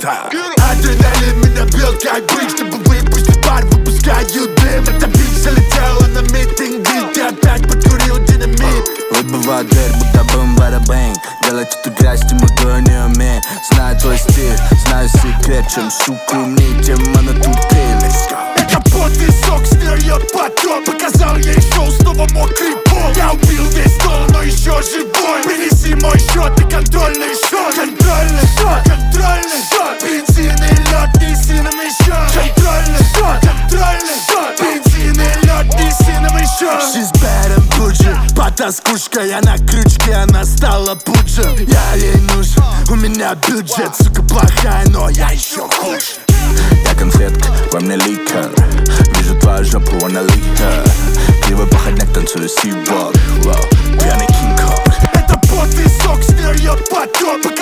Рита. Адреналин меня бьет как бык, чтобы выпустить пар, выпускаю дым. Эта бич залетела на митинги, ты опять подкурил динамит. Выбиваю дверь, будто бум-бада-бэнг. Делать эту грязь, ты молодой не умеет. Знаю твой стиль, знаю секрет. Чем сука умнее, тем она тупее. Это потный сок, стерет потом. Показал ей шоу, снова мокрый пол. Я убил весь стол, но еще живой. Принеси мой счет и контрольный счет. Контрольный счет, контрольный счет. Бензин и лед, неси нам еще. Контрольный счет, контрольный счет. Бензин и лед, неси нам еще. She's bad and bougie, потаскушка, я на крючке, она стала пуджем. Я ей нужен, у меня бюджет, сука плохая, но я еще хуже. Я конфетка, во мне ликер. Вижу твою жопу, она ликер. Кривой походняк, танцую си-вок. Пьяный Кинг-Конг. Это потный сок, стерет потом.